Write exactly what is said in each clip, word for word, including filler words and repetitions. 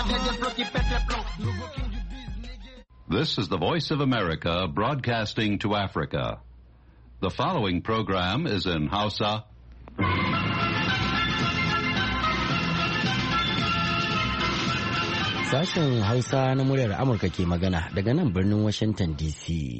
This is the Voice of America broadcasting to Africa. The following program is in Hausa. Sashen Hausa na muryar Amurka ke magana daga nan birnin Washington D C.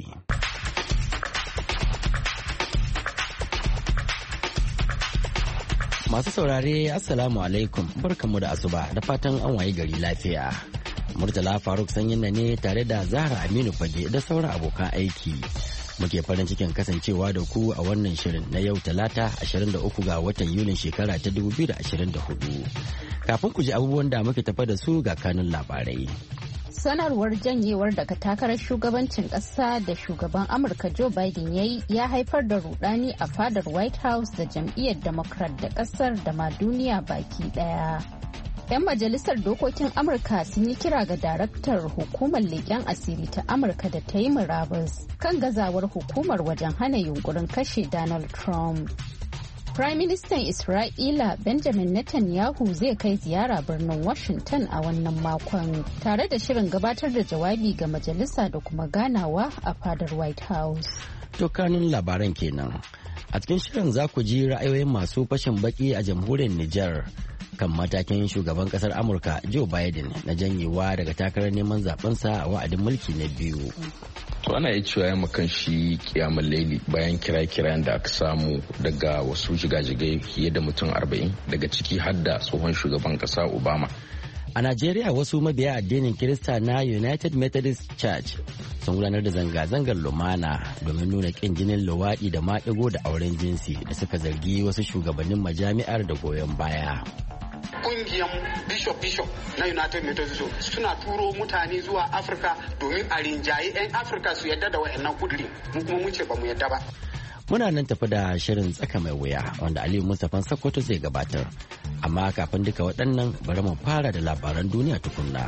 Masu saurare, Assalamu alaikum, barkanmu da asuba da fatan an waye gari lafiya. Murtala Faruk sanyin na ne tare da Zahra Aminu Fage da sauran abokan aiki. Muke farin cikin kasancewa da ku a wannan shirin na yau Talata ashirin da uku ga watan Yulin shekara ta dubu biyu da ashirin da hudu. Kafin ku ji abubuwan da muke tafa da su ga kanun labarai. Sanarwar janyewar daga takarar shugabancin ƙasa da shugaban Amurka Joe Biden ya yi ya haifar da rudani a fadar White House da jam'iyyar Democrat da ƙasar da ma duniya baki ɗaya. 'Yan majalisar dokokin Amurka sun yi kira ga daraktar hukumar leƙen asiri ta Amurka da ta yi murabus kan gazawar hukumar wajen hana yunkurin kashe Donald Trump. Prime Minister Isra'ila Benjamin Netanyahu zai kai ziyara birnin Washington a wannan makon tare da shirin gabatar da jawabi ga majalisa da kuma ganawa a fadar White House. Dukkanin labaran kenan. A cikin shirin za ku ji ra'ayoyin masu fashin baki a jamhuriyar Nijar kan matakin shugaban kasar Amurka Joe Biden na janyewa daga takarar neman zabensa a wa'adin mulki na biyu. To ana yi cewa ya kan shi kiyamun laili bayan kira-kiran da aka samu daga wasu jigajigai fiye da mutum arba'in daga ciki har da tsohon shugaban kasa Obama. A Najeriya wasu mabiya addinin Kirista na United Methodist Church sun gudanar da zanga-zangar lumana domin nuna ƙin jinin luwaɗi da maɗigo da auren jinsi da suka zargi wasu shugabannin majami'ar da goyon baya. Kungiyan bishop-bishop na United Methodist suna turo mutane zuwa Afirka domin a rinjaye 'yan Afirka su yadda da wayannan kuduri, mu kuma mun ce ba mu yadda ba. Muna nan tafi da shirin tsaka mai wuya wanda Aliyu Mustapha Sokoto zai gabatar. Amma kafin duka waɗannan bari mu fara da labaran duniya tukunna.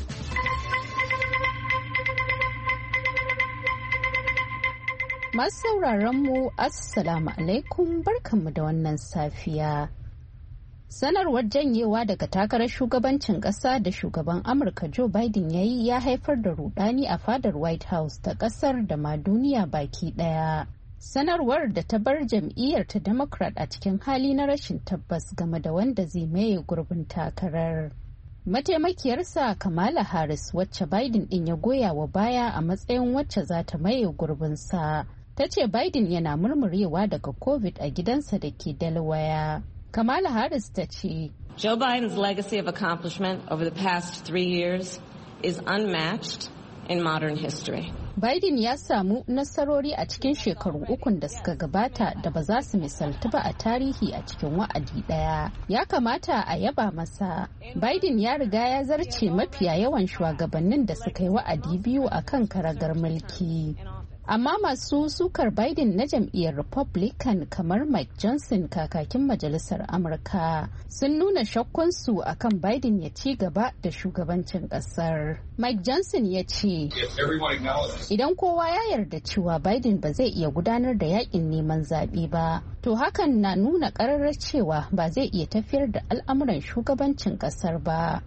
Masu sauraron mu Assalamu alaikum, barkanmu da wannan safiya. Sanarwar janyewa daga takarar shugabancin ƙasa da shugaban Amurka Joe Biden ya yi ya haifar da rudani a fadar White House ta ƙasar da ma duniya baki ɗaya. Sanarwar da ta bar jam'iyyar ta Democrat a cikin hali na rashin tabbas game da wanda zai maye gurbin takarar. Mataimakiyarsa Kamala Harris, wacce Biden ɗin ya goya wa baya a matsayin wacce za ta maye gurbinsa, ta ce Biden yana murmurewa daga COVID a gidansa da ke Delaware. Kamala Harris ta ce, Joe Biden's legacy of accomplishment over the past three years is unmatched in modern history. Biden ya samu nasarori a cikin shekaru ukun da suka gabata da ba za su misaltu ba a tarihi a cikin wa'adi daya. Ya kamata a yaba masa. Biden ya riga ya zarce mafiya yawan shugabannin da suka yi wa'adi biyu a kan karagar mulki. Amma masu sukar Biden na jam'iyyar Republican kamar Mike Johnson, kakakin majalisar Amurka, sun nuna shakkunsu akan Biden ya ci gaba da shugabancin kasar. Mike Johnson ya ce, idan kowa ya yarda cewa Biden ba zai iya gudanar da yakin neman zaɓe ba, to hakan na nuna ƙararrar cewa ba zai iya tafiyar da al'amuran shugabancin kasar ba.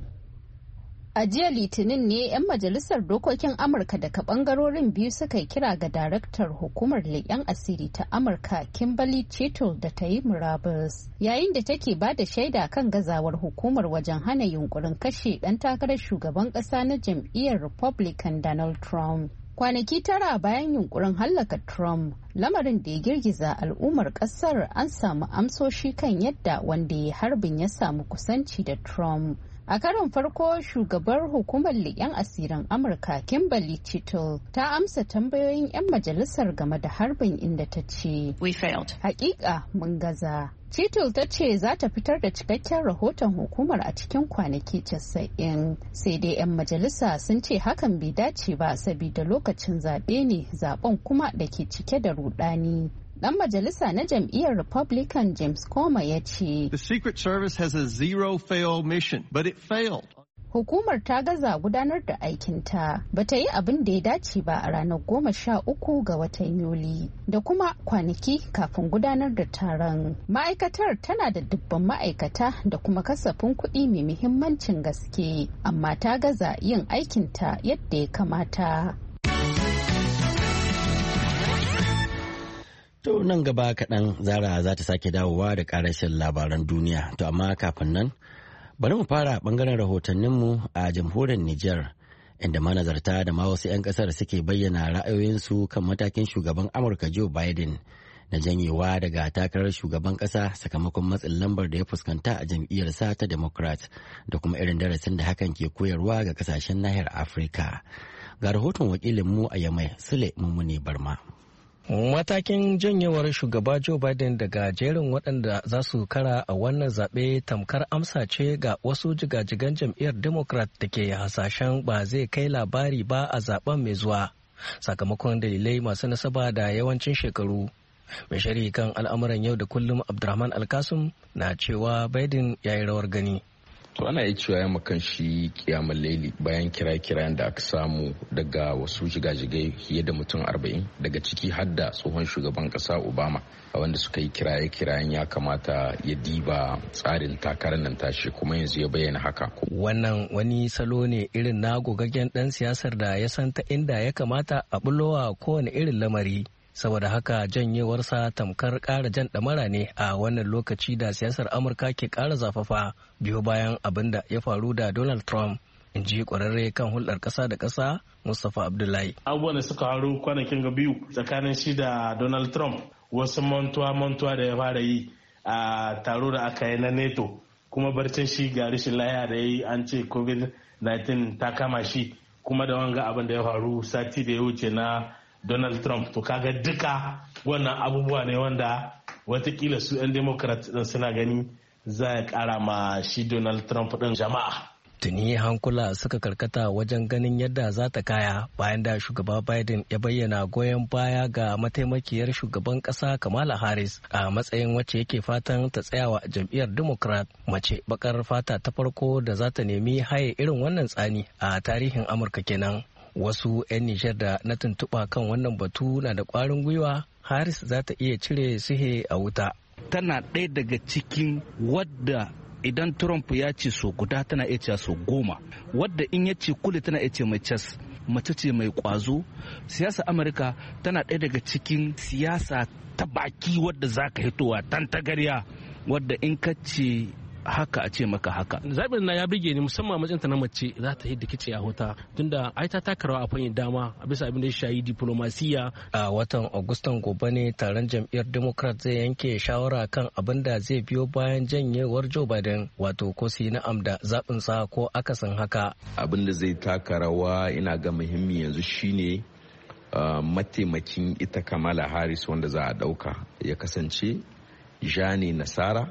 A jiya Litinin ne 'yan majalisar dokokin Amurka daga bangarorin biyu suka yi kira ga daraktar hukumar leƙen asiri ta Amurka Kimberly Chittle da ta yi murabus, yayin da take ba da shaida kan gazawar hukumar wajen hana yunkurin kashe ɗan takarar shugaban ƙasa na jam'iyyar Republican Donald Trump. Kwanaki tara bayan yunkurin hallaka Trump, lamarin da ya girgiza al'ummar ƙasar, an samu amsoshi kan yadda wanda ya harbin ya samu kusanci da Trump. A karon farko, shugabar hukumar leƙen asirin Amurka Kimberly Chittle ta amsa tambayoyin 'yan majalisar game da harbin, inda ta ce, We failed. Hakika mun gaza. Chittle ta ce za ta fitar da cikakken rahoton hukumar a cikin kwanaki casa'in. Sai dai 'yan majalisa sun ce hakan bai dace ba saboda lokacin zaɓe ne, zaɓen kuma da ke cike da rudani. Dan majalisa na jam'iyyar Republican James Comer ya ce, The Secret Service has a zero fail mission, but it failed. hukumar ta gaza gudanar da aikinta, ba ta yi abin da ya dace ba a ranar goma sha uku ga watan Yuli da kuma kwanaki kafin gudanar da taron. Ma'aikatar tana da dubban ma'aikata da kuma kasafin kuɗi mai muhimmancin gaske, amma ta gaza yin aikinta yadda ya kamata. To nan gaba kaɗan Zara za ta sake dawowa da ƙarashin labaran duniya. To amma kafin nan, bari mu fara ɓangaren rahotanninmu a jamhuriyar Nijar, inda manazarta da ma wasu 'yan ƙasar suke bayyana ra'ayoyinsu kan matakin shugaban Amurka Joe Biden na janyewa daga takarar shugaban ƙasa sakamakon matsin lambar da ya fuskanta a jam'iyyarsa ta Democrat da kuma irin darasin da hakan ke koyarwa ga ƙasashen nahiyar Afirka. Ga rahoton wakilinmu a Yamai, Sule Mummuni Barma. Matakin janyewar shugaba Joe Biden daga jerin waɗanda za su kara a wannan zaɓe tamkar amsa ce ga wasu jigajigan jam'iyyar Democrat da ke hasashen ba zai kai labari ba a zaben mai zuwa sakamakon dalilai masu nasaba da yawancin shekaru. Mai shari'a kan al'amuran yau da kullum Abdurrahman Alkasum na cewa Biden ya yi rawar gani. To ana iya cewa ya makan shi kiyamar laili bayan kira-kirayen da aka samu daga wasu jigajigai fiye da mutum arba'in daga ciki har da tsohon shugaban kasa Obama a wanda suka yi kiraye-kirayen ya kamata ya diba tsarin takarar nan tashi kuma yanzu ya bayyana haka. Wannan wani salo ne irin na gogaggen dan siyasar da ya san ta inda ya kamata a bulowa kowane irin lamari. Saboda haka janyewarsa tamkar ƙara jan ɗamara ne a wannan lokaci da siyasar Amurka ke ƙara zafafa biyo bayan abin da ya faru da Donald Trump, in ji ƙwararre kan hulɗar ƙasa da ƙasa Mustapha Abdullahi. Abubuwan da suka faru kwanakin ga biyu tsakanin shi da Donald Trump, wasu mantuwa-mantuwa da ya fara yi a taro da aka yi na NATO, kuma barcin shi ga rashin lahiya da ya yi an ce covid nineteen ta kama shi, kuma da wanga abin da ya faru sati da ya wuce na Donald Trump. To kaga duka wannan abubuwa ne wanda watakila su 'yan Democrat din suna gani za ya kara ma shi Donald Trump din jama'a. Tuni hankula suka karkata wajen ganin yadda za ta kaya bayan da shugaba Biden ya bayyana goyon baya ga mataimakiyar shugaban kasa Kamala Harris a matsayin wacce yake fatan ta tsayawa jam'iyyar Democrat, mace bakar fata ta farko da za ta nemi haye irin wannan tsani a tarihin Amurka kenan. Wasu 'yan Nijar da na tuntuɓa kan wannan batu na da ƙwarin gwiwa Harris za ta iya cire sihe a wuta. Tana ɗaya daga cikin wadda idan Trump ya ce so guda tana iya cewa so goma, wadda in ya ce kule tana iya ce mai cas, mace ce mai ƙwazo. Siyasa Amurka tana ɗaya daga cikin siyasa ta baki wadda za ka hitowa tantagarya, wadda in ka ce haka a ce maka haka. Zaɓin na ya birge ni musamman matsayinta na mace za ta yi da kice a hota, tunda ai ta taka rawa a fannin dama a bisa abin da ya shayi diplomasiya. A watan Agustan gobe ne taron jam'iyyar Democrat zai yanke shawara kan abin da zai biyo bayan janyewar Joe Biden, wato ko su yi na'am da zaɓin sa ko akasin haka. Abin da zai taka rawa ina ga muhimmi yanzu shine uh, mataimakin ita Kamala Harris wanda za a ɗauka ya kasance Jani Nasara,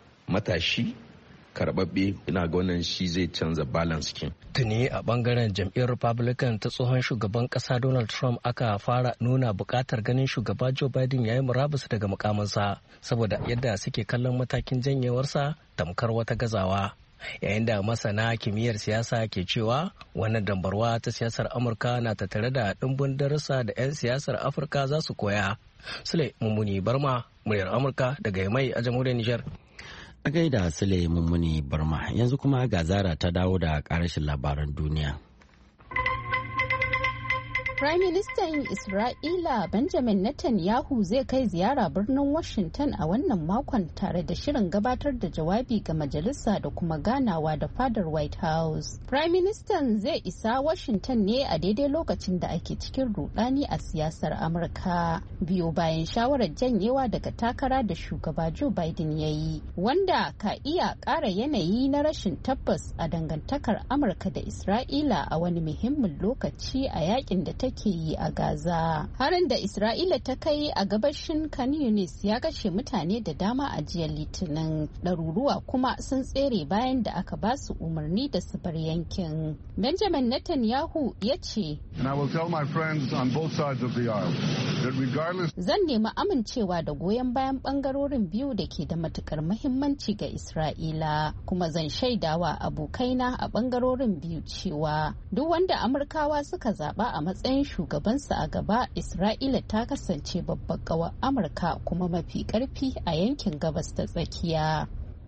matashi karbabbe. Ina ga wannan shi zai canza balance kin. Tuni a bangaren jam'iyyar Republican ta tsohon shugaban kasa Donald Trump aka fara nuna bukatar ganin shugaba Joe Biden ya yi murabus daga mukaminsa saboda yadda suke kallon matakin janyewarsa tamkar wata gazawa. Yayin da masana kimiyyar siyasa ke cewa wannan dambarwa ta siyasar Amurka na tattare da ɗimbin darussa da 'yan siyasar Afirka za su koya. Sule Mummuni Barma, muryar Amurka daga Yamai a jamhuriyar Nijar. A gaida Sule Mummuni Barma, yanzu kuma ga Zara ta dawo da karashin labaran duniya. Firaministan Isra'ila Benjamin Netanyahu zai kai ziyara birnin Washington a wannan makon tare da shirin gabatar da jawabi ga majalisa da kuma ganawa da fadar White House. Firaministan zai isa Washington ne a daidai lokacin da ake cikin rudani a siyasar Amurka, biyo bayan shawarar janyewa daga takara da shugaba Joe Biden ya yi, wanda ka iya ƙara yanayi na rashin tabbas a dangantakar Amurka da Isra'ila a wani muhimmin lokaci a yakin da take take yi a Gaza. Harin da Isra'ila ta kai a gabashin Khan Yunis ya kashe mutane da dama a jiya Litinin, ɗaruruwa kuma sun tsere bayan da aka ba su umarni da su bar yankin. Benjamin Netanyahu ya ce, Zan nemi amincewa da goyon bayan ɓangarorin biyu da ke da matukar muhimmanci ga Isra'ila, kuma zan shaidawa abokaina a ɓangarorin biyu cewa duk wanda Amurkawa suka zaba a matsayin shugabansu a gaba, Isra'ila ta kasance babbar ƙawar Amurka kuma mafi ƙarfi a yankin gabas ta tsakiya.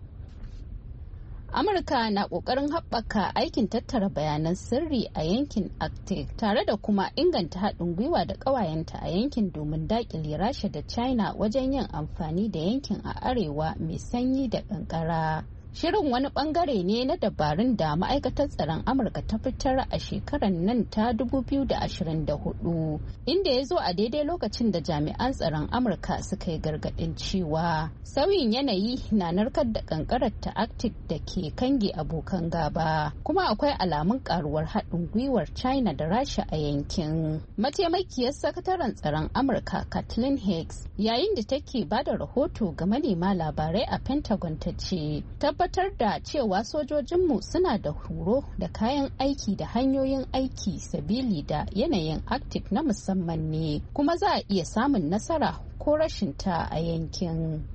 Amurka na ƙoƙarin haɓaka aikin tattara bayanan sirri a yankin Arctic tare da kuma inganta haɗin gwiwa da ƙawayenta a yankin domin daƙile Rasha da China wajen yin amfani da yankin a arewa mai sanyi da ƙanƙara. Shirin wani bangare ne na dabarun da ma'aikatar tsaron Amurka ta fitar a shekarar nan ta dubu biyu da ashirin da hudu, inda ya zo a daidai lokacin da jami'an tsaron Amurka suka yi gargadin cewa sauyin yanayi na narkar da kankarar ta Arctic da ke kange abokan gaba, kuma akwai alamun karuwar haɗin gwiwar China da Rasha a yankin. Mataimakiyar sakataren tsaron Amurka Kathleen Hicks, yayin da take ba da rahoto ga manema labarai a Pentagon, ta ce tabbatar da cewa sojojinmu suna da horo da kayan aiki da hanyoyin aiki sabili da yanayin Arctic na musamman ne, kuma za a iya samun nasara ko rashin ta a yankin.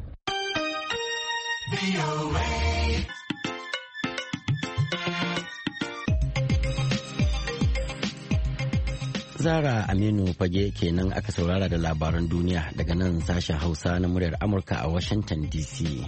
Zara Aminu Fage kenan aka saurara da labaran duniya daga nan sashen Hausa na muryar Amurka a Washington D C.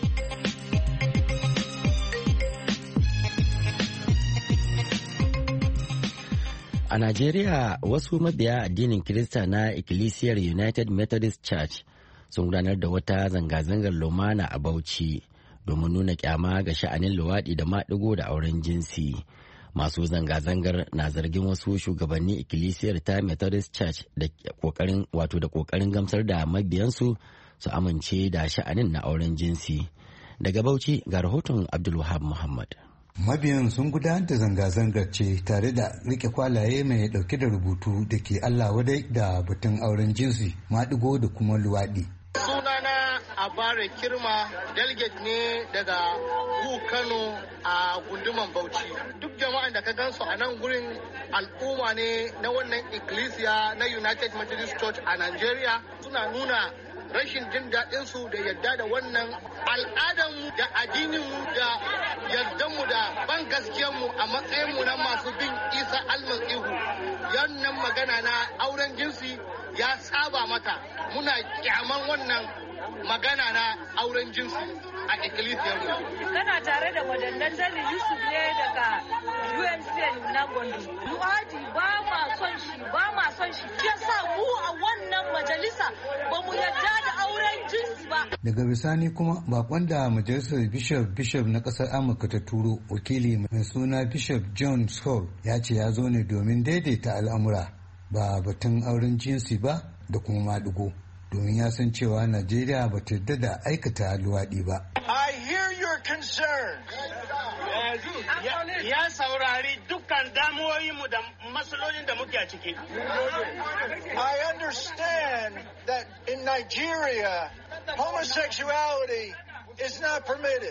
A Najeriya, wasu mabiya addinin Kirista na Ikkilisiyar United Methodist Church sun gudanar da wata zanga-zangar lumana a Bauchi domin nuna kyama ga sha'anin luwaɗi da maɗigo da auren jinsi. Masu zanga-zangar na zargin wasu shugabannin Ikkilisiyar ta Methodist Church da kokarin wato da kokarin gamsar da mabiyansu su amince da sha'anin na auren jinsi. Daga Bauchi ga rahoton Abdulwahab Muhammad. Mabiyan sun gudanar da zanga-zangar ce tare da rike kwalaye mai dauke da rubutu da ke Allah wadai da batun auren jinsi, maɗigo da kuma luwaɗi. Sunana Abare Kirma, delegate ne daga Gu Kano a gunduman Bauchi. Duk jama'an da ka gansu a nan gurin al'umma ne na wannan ikkilisiya na United Methodist Church a Nigeria, suna nuna rashin jin daɗinsu da yadda da wannan al'adarmu da addininmu da yardanmu da ban gaskiyanmu a matsayinmu na masu bin Isa almasihu. Yannan magana na auren jinsi ya saba mata, muna kyaman wannan magana na auren jinsi a ikkilisiyar. Kana tare da wadannan Dali Yusuf ne daga U N C na Gondo. Luwadi ba ma son shi, ba ma son shi. Ya sa mu a wannan majalisa ba mu yarda da auren jinsi ba. Daga bisani kuma bakon da majalisar Bishop Bishop na ƙasar Amurka ta turo, wakili mai suna Bishop John Scholl, ya ce ya zo ne domin daidaita al'amura ba batun auren jinsi ba da kuma maɗigo. Domin ya san cewa Najeriya ba ta yarda da aikata luwaɗi ba. I hear your concerns. Ya saurari dukkan damuwoyinmu da matsalolin da muke a ciki. I understand that in Nigeria, homosexuality is not permitted.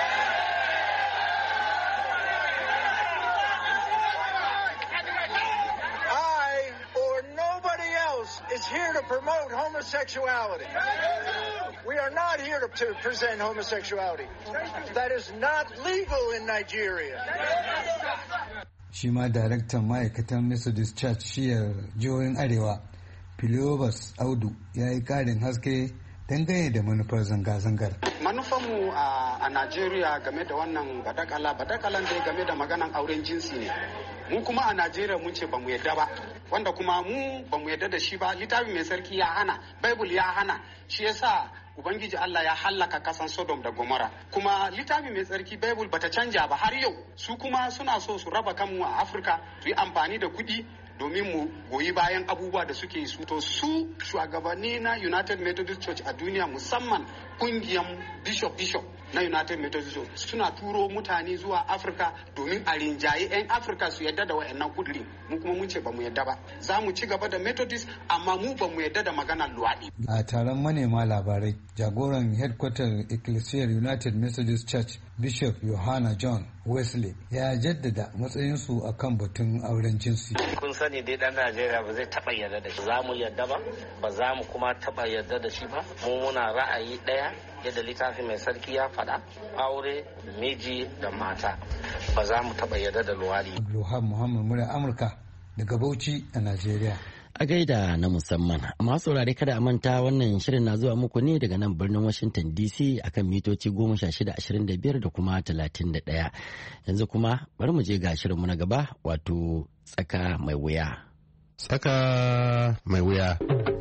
Is here to promote homosexuality. We are not here to, to present homosexuality. That is not legal in Nigeria. Shi ma daraktan ma'aikatan Methodist Church shiyar jihohin Arewa, Philobus Audu, ya yi ƙarin haske dangane da manufar zanga-zangar. Manufarmu a Najeriya game da wannan badakala, badakalan da game da maganan auren jinsi ne. Mu kuma a Najeriya mun ce ba mu yadda ba, wanda kuma mu ba mu yadda da shi ba. Littafi mai sarki ya hana, Bible ya hana, shi yasa Ubangiji Allah ya hallaka kasan Sodom da Gomorrah. Kuma littafi mai tsarki Bible bata canja ba har yau. Su kuma suna so su raba kanmu a Afirka, su yi amfani da kuɗi domin mu goyi bayan abubuwa da suke su. To su shugabanni na United Methodist Church a duniya, musamman kungiyan Bishop Bishop na United Methodist suna turo mutane zuwa Afirka domin a rinjaye 'yan Afirka su yadda da wayannan kuduri. Mu kuma mun ce ba mu yadda ba. Za mu ci gaba da Methodist amma mu ba mu yadda da maganar luwaɗi. A taron manema labarai, jagoran headquarter Ecclesiar United Methodist Church Bishop Yohana John Wesley ya jaddada matsayinsu a kan batun auren jinsi. Kun sani dai dan Najeriya ba zai taɓa yarda da shi. Za mu yarda ba, ba za mu kuma taɓa yarda da shi ba. Mu muna ra'ayi ɗaya yadda littafi mai sarki ya faɗa, aure miji da mata. Ba za mu taɓa yarda da luwadi. Abdulhamid Muhammad murya Amurka daga Bauchi a Najeriya. A gaida na musamman, amma saurare kada a manta wannan shirin na zuwa muku ne daga nan birnin Washington D C akan mitoci goma sha shida ashirin da biyar da kuma talatin da ɗaya. Yanzu kuma bari mu je ga shirinmu na gaba wato tsaka mai wuya. Tsaka mai wuya.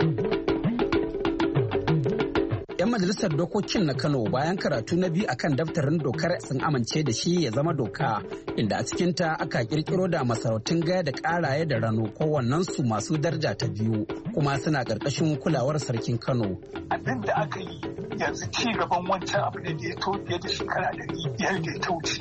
'Yan majalisar dokokin na Kano bayan karatu na biyu akan daftarin dokar sun amince da shi ya zama doka, inda a cikinta aka kirkiro da masarautun Gaya da Karaye da Rano kowannensu masu daraja ta biyu kuma suna ƙarƙashin kulawar sarkin Kano. Abin da aka yi yanzu ci gaban wancan abu ne da ya to fiye da shekara ɗari biyar da ya ta wuce.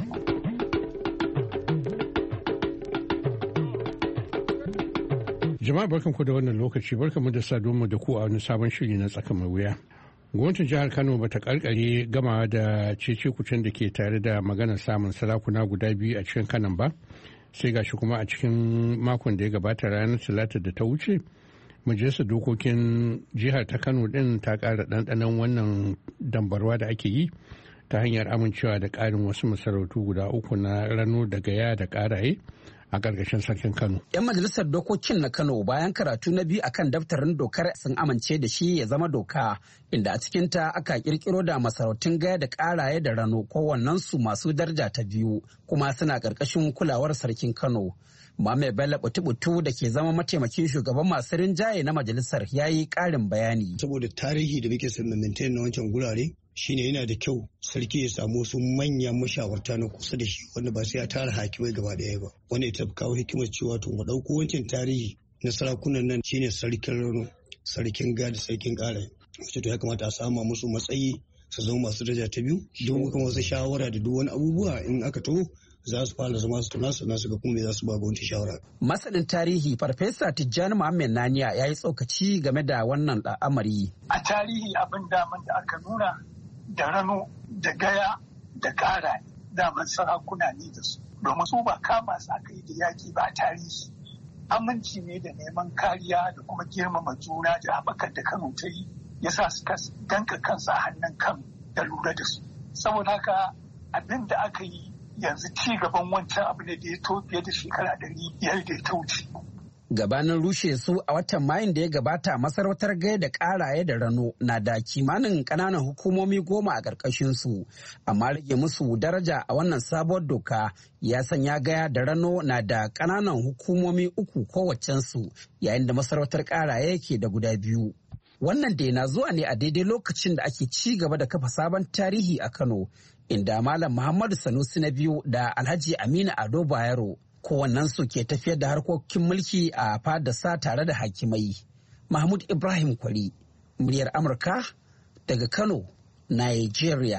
Jama'a barkanku da wannan lokaci, barkanmu da saduwa da ku a wani sabon shiri na tsaka mai wuya. Gwamnatin jihar Kano bata karkare gama da cece-kucen da ke tare da maganar samun sarakuna guda biyu a cikin Kanan ba, sai gashi kuma a cikin makon da ya gabata ranar Talata da ta wuce, majalisar dokokin jihar ta Kano din ta kara ɗanɗanon wannan dambarwa da ake yi ta hanyar amincewa da ƙarin wasu masarautu guda uku na Rano da Gaya da Ƙaraye a ƙarƙashin sarkin Kano. 'Yan majalisar dokokin na Kano bayan karatu na biyu akan daftarin dokar sun amince da shi ya zama doka, inda a cikinta aka kirkiro da masarautun Gaya da Ƙaraye da Rano kowannensu masu daraja ta biyu kuma suna ƙarƙashin kulawar sarkin Kano. Muhammad Bello Butu-Butu da ke zama mataimakin shugaban masu rinjaye na majalisar ya yi ƙarin bayani. Saboda tarihi da muke son maintain na wancan gurare shine yana da kyau sarki ya samu wasu manyan mashawarta na kusa da shi wanda ba sai ya tara hakimai gaba daya ba, wanda ya kawo hikimar cewa to mu ɗauko wancan tarihi na sarakunan nan shine sarkin Rano, sarkin Gaya da sarkin Ƙaraye, wacce to ya kamata a sama musu matsayi su zama masu daraja ta biyu don kuma wasu shawara da duk wani abubuwa in aka taho za su fara zama su tuna su nasu ga kuma za su ba gwamnati shawara. Masanin tarihi Farfesa Tijjani Muhammad Naniya ya yi tsokaci game da wannan al'amari. A tarihi abin daman da aka nuna da Rano da Gaya da Ƙaraye daman sarakuna ne da su, domin su ba kama su aka yi da yaƙi ba a tarihi. Aminci ne da neman kariya da kuma girmama juna da haɓakar da Kano ta yi ya sa suka danka kansu a hannun Kano da lura da su. Saboda haka abin da aka yi yanzu ci gaban wancan abu ne da ya to fiye da shekara ɗari biyar da ya ta wuce. Gabanin rushe su a watan Mayun da ya gabata, masarautar Gaya da Ƙaraye da Rano na da kimanin ƙananan hukumomi goma a ƙarƙashin su, amma rage musu daraja a wannan sabuwar doka ya sanya Gaya da Rano na da ƙananan hukumomi uku kowacensu, yayin da masarautar Ƙaraye ke da guda biyu. Wannan dai na zuwa ne a daidai lokacin da ake ci gaba da kafa sabon tarihi a Kano, inda Malam Muhammadu Sanusi na biyu da Alhaji Aminu Ado Bayero kowannensu ke tafiyar da harkokin mulki a fadarsa tare da hakimai. Mahmud Ibrahim Kwari, muryar Amurka daga Kano, Nigeria.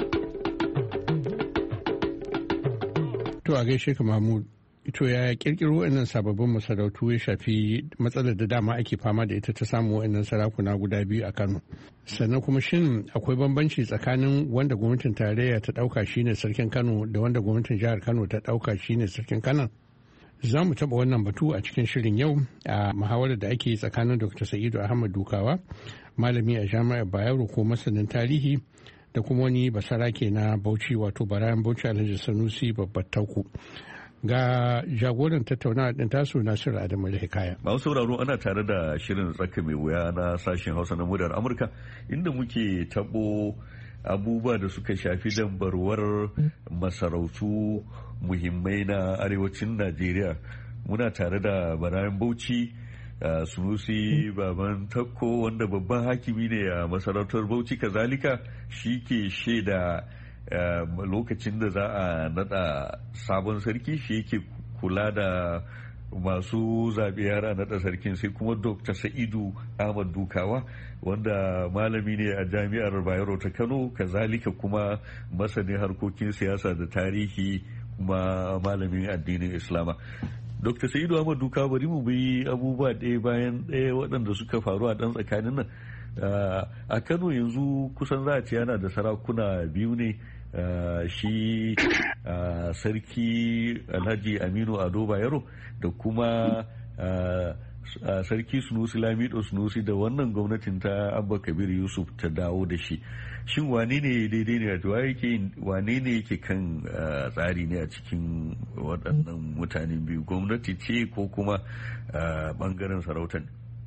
To a gaishe ka Mahmud. Ito ya kirkiro wa'annan sababbin masarautu ya shafi matsalar da dama ake fama da ita ta samu wa'annan sarakuna guda biyu a Kano. Sannan kuma shin akwai bambanci tsakanin wanda gwamnatin tarayya ta dauka shine sarkin Kano da wanda gwamnatin jihar Kano ta dauka shine sarkin Kano? Za mu taɓa wannan batu a cikin shirin yau a muhawarar da ake yi tsakanin Doctor Sa'idu Ahmad Dukawa, malami a Jami'ar Bayero ko masanin tarihi, da kuma wani basarake na Bauchi wato Barayan Bauchi Alhaji Sanusi Babbar Tauku. Ga jagoran tattaunawa din tasu Nasiru Adamu Hikaya. Masu sauraro, ana tare da shirin tsaka mai wuya na sashen Hausa na muryar Amurka, inda muke tabo abubuwa da suka shafi dambarwar masarautu muhimmai na arewacin Najeriya. Muna tare da Barayan Bauchi, Uh, Sunusi Baban Takko, wanda babban hakimi ne a masarautar Bauchi, kazalika shi ke shaida uh, lokacin da za a nada sabon sarki, shi yake kula da masu zaɓe yara naɗa sarkin, sai kuma Dr. Sa'idu Ahmad Dukawa wanda malami ne a jami'ar Bayero ta Kano, kazalika kuma masanin harkokin siyasa da tarihi kuma malamin addinin Islama. Dr. Sa'idu Ahmad Dukawa, bari mu bi abubuwa ɗaya bayan ɗaya waɗanda suka faru a ɗan tsakanin nan. A Kano yanzu kusan za a ce yana da sarakuna biyu ne. Uh, shi uh, sarki Alhaji Aminu Ado Bayero da kuma uh, uh, sarki Sunusi Lamido Sunusi da wannan gwamnatin ta Abba Kabir Yusuf ta dawo da shi. Shin wane ne daidai ne a yake wane ne yake kan uh, tsari ne a cikin waɗannan mutanen biyu, gwamnati ce ko kuma uh, ɓangaren sarautar?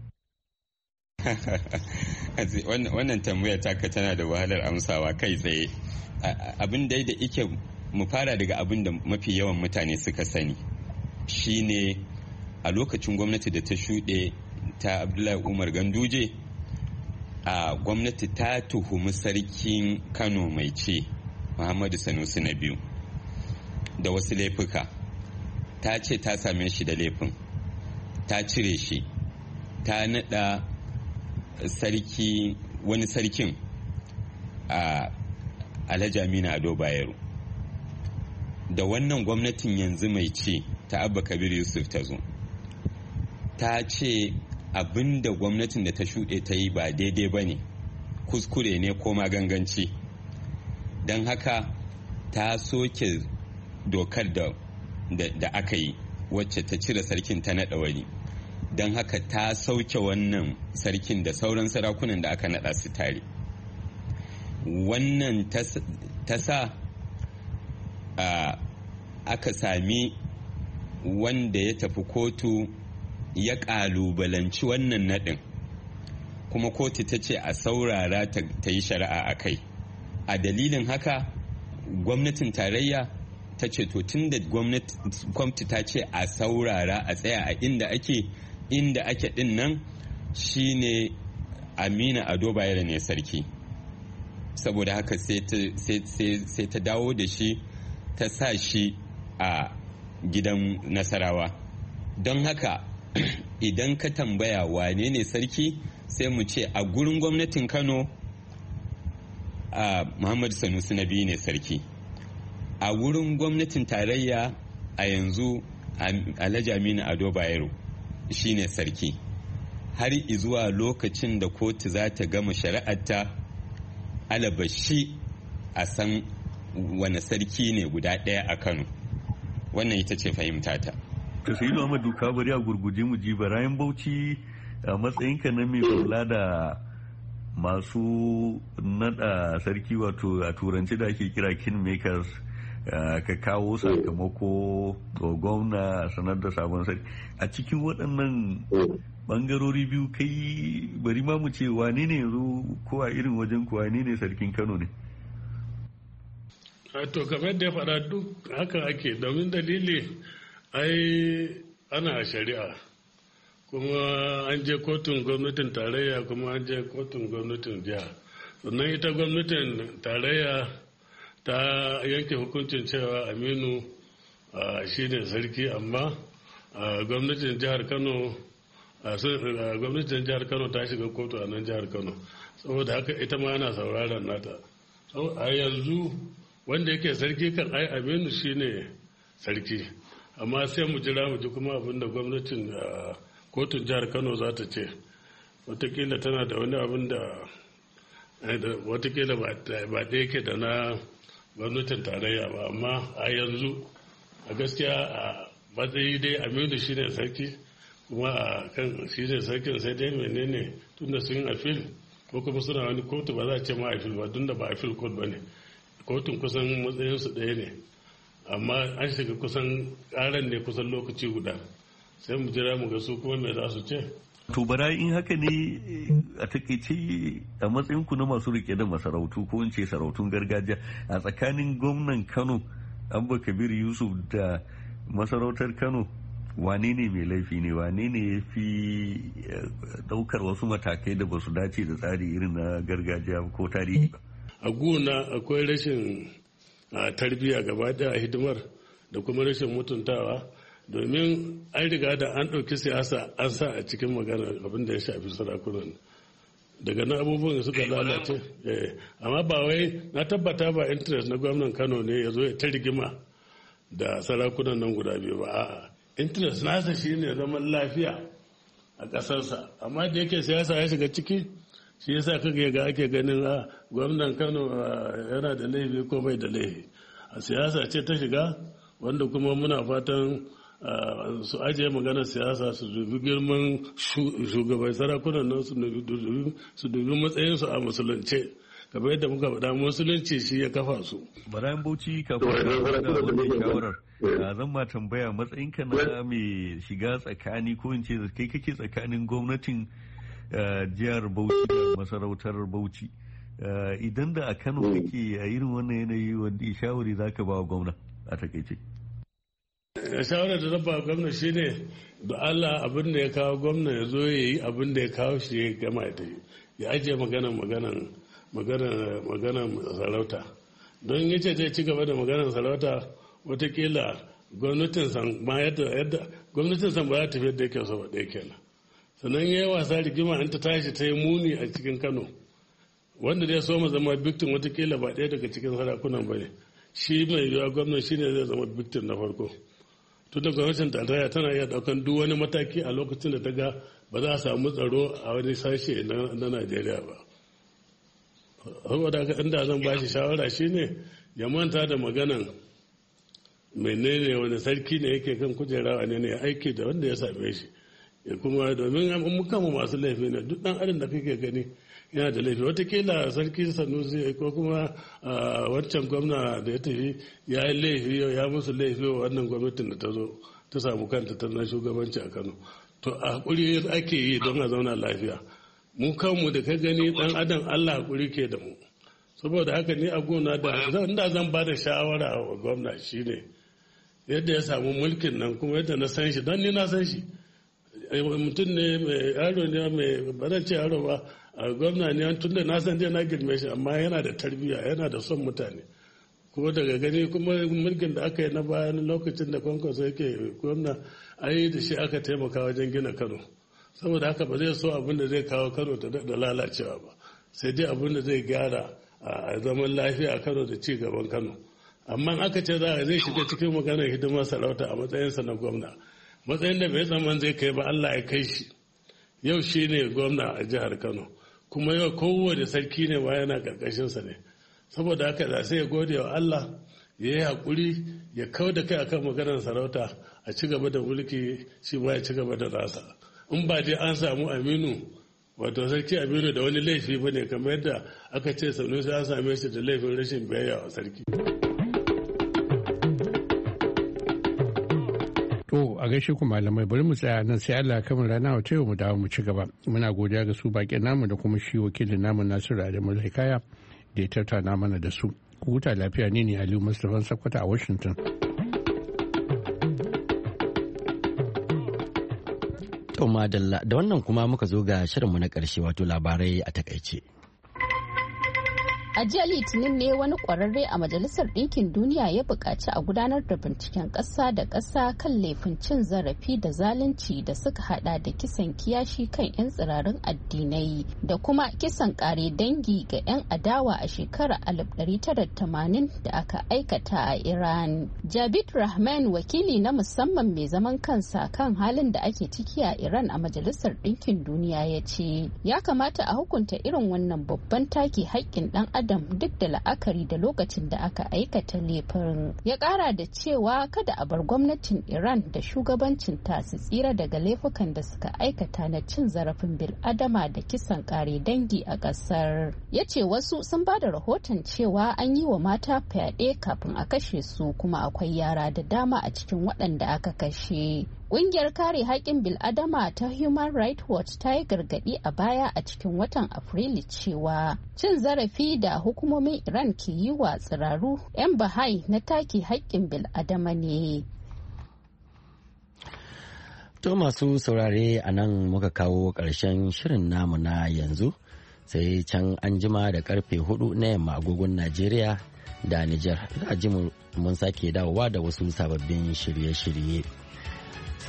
Wannan tambayar taka tana da wahalar amsawa kai tsaye. Abin dai da ike mu fara daga abin da mafi yawan mutane suka sani shine a lokacin gwamnati da ta shuɗe ta Abdullahi Umar Ganduje, a gwamnati ta tuhumi sarkin Kano mai ce Muhammadu Sanusi na biyu da wasu laifuka. Ta ce ta same shi da laifin, ta cire shi, ta naɗa sarki wani sarkin a Alhaji Aminu Ado Bayero. Da wannan gwamnatin yanzu mai ce ta Abba Kabir Yusuf ta zo, ta ce abin da gwamnatin da ta shuɗe ta yi ba daidai ba ne, kuskure ne ko maganganci. Don haka ta soke dokar da, da, da aka yi wacce ta cire sarkin ta naɗa wani. Don haka ta sauke wannan sarkin da sauran sarakunan da aka naɗa su tare. Wannan ta sa aka sami wanda ya tafi kotu ya ƙalubalanci wannan naɗin, kuma kotu ta ce a saurara ta yi shari'a a kai. A dalilin haka gwamnatin tarayya ta ce to tun da gwamnati ta ce a saurara a tsaya a inda ake inda ake ɗin nan shine Aminu Ado Bayero ne sarki. Saboda haka sai ta dawo da shi ta sa shi a gidan Nasarawa. Don haka idan ka tambaya wane ne sarki, sai mu ce a gurin gwamnatin Kano a Muhammadu Sanusi na biyu ne sarki. A wurin gwamnatin tarayya a yanzu Alhaji Aminu Ado Bayero shi ne sarki, har izuwa lokacin da kotu za ta gama shari'arta alabashi a san wane sarki ne guda ɗaya a Kano. Wannan ita ce fahimtata. Ta sai Muhammadu ka bari a gurguje mu ji Barayin Bauchi, a matsayinka na mai kula da masu nada sarki, wato a turanci da ake kira kingmakers, ka kawo sakamako ga gwamna sanar da sabon sarki. A cikin waɗannan bangarori biyu kai bari ma mu ce wane ne yanzu ko a irin wajen ku wane ne sarkin Kano ne? To kamar da ya faɗa duk haka ake, domin dalili ai ana shari'a kuma an je kotun gwamnatin tarayya kuma an je kotun gwamnatin jiha. Sannan ita gwamnatin tarayya ta yanke hukuncin cewa Aminu shi ne sarki, amma gwamnatin jihar Kano gwamnatin jihar Kano ta shiga kotu a nan jihar Kano, saboda haka ita ma ana sauraron nata. A yanzu wanda yake sarki kan ai Aminu shine sarki, amma sai mu jira mu ji kuma abin da gwamnatin kotun jihar Kano za ta ce. Watakila tana da wani abin da watakila ba da yake da na gwamnatin tarayya ba, amma a yanzu a gaskiya a matsayi dai Aminu shine sarki, kuma a kan shi ne sarkin, sai dai menene tunda sun yi afil ko kuma suna wani kotu, ba za a ce ma afil ba tunda ba afil court ba ne, kotun kusan matsayinsu ɗaya ne, amma an shiga kusan ƙaran ne kusan lokaci guda. Sai mu jira mu ga su kuma me za su ce. To bara in haka ne a takaice a matsayin ku na masu rike da masarautu ko in ce sarautun gargajiya, a tsakanin gwamnan Kano Abba Kabir Yusuf da masarautar Kano, wane ne mai laifi ne, wane ne ya fi daukar wasu matakai da ba su dace da tsari irin na gargajiya ko tarihi ba? A gona akwai rashin tarbiyya gaba daya a hidimar da kuma rashin mutuntawa domin an riga da an ɗauki siyasa an sa a cikin magana abin da ya shafi sarakunan daga nan abubuwan da suka lalace amma ba wai na tabbata ba interest na gwamnan Kano ne ya zo ya ta rigima da sarakunan nan guda biyu ba a'a interest nasa shine zaman lafiya a ƙasarsa amma da yake siyasa ya shiga ciki shi yasa kage ga ake ganin a gwamnan Kano yana da laifi ko bai da laifi a siyasa ce ta shiga wanda kuma muna fatan su ajiye maganar siyasa su dubi girman shugaban sarakunan nan su dubi matsayinsu a musulunce kamar yadda muka faɗa musulunci shi ya kafa su. Barayin Bauchi kafin da wannan shawarar zan ma tambaya matsayinka na mai shiga tsakani ko in ce kai kake tsakanin gwamnatin jihar Bauchi da masarautar Bauchi idan da a Kano kake a irin wannan yanayi wanda shawari zaka ba wa gwamna a takaice. shawarar da zan ba gwamna shine da Allah abin da ya kawo gwamna ya zo ya yi abin da ya kawo shi ya gama ya tafi ya ajiye maganan maganan maganan maganan sarauta don ya ce zai ci gaba da maganan sarauta watakila gwamnatin san ma yadda yadda gwamnatin san ba za ta tafi yadda yake so ba ɗaya kenan sannan ya yi wasa rigima an ta tashi ta yi muni a cikin Kano wanda zai so mu zama victim watakila ba ɗaya daga cikin sarakunan ba ne shi mai yiwuwa gwamna shi ne zai zama victim na farko tun da gwamnatin tarayya tana iya daukan duk wani mataki a lokacin da ta ga ba za a samu tsaro a wani sashe na Najeriya ba. Saboda haka inda zan ba shi shawara shine ya manta da maganan menene wani sarki ne yake kan kujera wane ne aiki da wanda ya same shi ya kuma domin mukan masu laifi ne duk dan adam da kake gani yana da laifi watakila sarki Sanusi ko kuma wancan gwamna da ya tafi ya yi laifi ya musu laifi wa wannan gwamnatin da ta zo ta samu kanta ta na shugabanci a Kano to a hakuri ake yi don a zauna lafiya mu kanmu da ka gani dan adam Allah hakuri ke da mu saboda haka ni a gona da inda zan ba da shawara wa gwamna shine yadda ya samu mulkin nan kuma yadda na san shi don ni na san shi mutum ne mai yaro ne mai ba ce yaro ba a gwamna ne tun da na san dai na girme shi amma yana da tarbiyya yana da son mutane kuma daga gani kuma mulkin da aka yi na bayan lokacin da kwankwaso yake gwamna ai da shi aka taimaka wajen gina Kano saboda haka ba zai so abin da zai kawo Kano da lalacewa ba sai dai abin da zai gyara a zaman lafiya a Kano da ci gaban Kano amma aka ce za a zai shiga cikin maganar hidimar sarauta a matsayinsa na gwamna matsayin da bai tsaman zai kai ba Allah ya kai shi yau shi ne gwamna a jihar Kano kuma yau kowane sarki ne ba yana karkashinsa ne saboda haka da sai ya gode wa Allah ya yi haƙuri ya kau da kai akan maganar sarauta a ci gaba da mulki shi ba ya ci gaba da nasa in ba dai an samu Aminu wato sarki Aminu da wani laifi ba ne kamar yadda aka ce Sanusi an same shi da laifin rashin biyayya wa sarki. To a gaishe ku malamai bari mu tsaya nan sai Allah kamar rana wata yau mu dawo mu ci gaba. Muna godiya ga su baƙin namu da kuma shi wakilin namu Nasiru Adamu Hikaya da ya tattauna mana da su. Ku huta lafiya ne ne Aliyu Mustapha Sakwata a Washington. To madalla da wannan kuma muka zo ga shirinmu na ƙarshe wato labarai a takaice. A jiya Litinin ne wani kwararre a Majalisar Ɗinkin Duniya ya buƙaci a gudanar da binciken ƙasa da ƙasa kan laifin cin zarafi da zalunci da suka hada da kisan kiyashi kan 'yan tsirarin addinai da kuma kisan ƙare dangi ga 'yan adawa a shekarar alif ɗari tara da tamanin da aka aikata a Iran. Jabir Rahman wakili na musamman mai zaman kansa kan halin da ake ciki a Iran a Majalisar Ɗinkin Duniya ya ce ya kamata a hukunta irin wannan babban take haƙƙin ɗan adam duk da la'akari da lokacin da aka aikata laifin. Ya kara da cewa kada a bar gwamnatin Iran da shugabancin ta su tsira daga laifukan da suka aikata na cin zarafin bil'adama da kisan kare dangi a kasar. Ya ce wasu sun ba da rahoton cewa an yi wa mata fyaɗe kafin a kashe su kuma akwai yara da dama a cikin waɗanda aka kashe. Ƙungiyar kare haƙƙin bil'adama ta Human Rights Watch ta yi gargaɗi a baya a cikin watan Afrilu cewa cin zarafi da hukumomin Iran ke yi wa tsiraru 'yan Bahai na take haƙƙin bil'adama ne. To masu saurare a nan muka kawo ƙarshen shirin namu na yanzu sai can an jima da karfe hudu na yamma agogon Najeriya da Nijar za a ji mun sake dawowa da wasu sababbin shirye-shirye.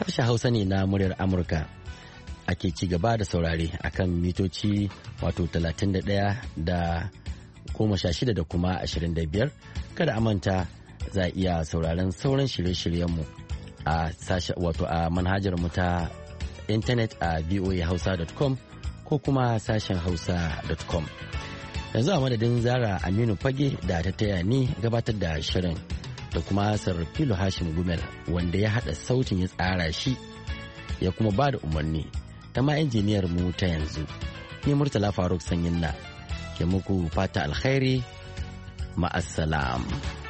Sashen Hausa ne na muryar Amurka ake ci gaba da saurare akan mitoci wato talatin da ɗaya da goma sha shida da kuma ashirin da biyar. Kada a manta za a iya sauraron sauran shirye-shiryenmu a sashen wato a manhajar mu ta intanet a voa hausa dot com ko kuma sashen hausa dot com. Yanzu a madadin Zara Aminu Fage da ta taya ni gabatar da shirin da kuma Sarfilo Hashim Gumel wanda ya haɗa sautin ya tsara shi ya kuma ba da umarni ta ma injiniyar mu ta yanzu. Ni Murtala Faruk Sanyin na ke muku fata alkhairi ma'assalam.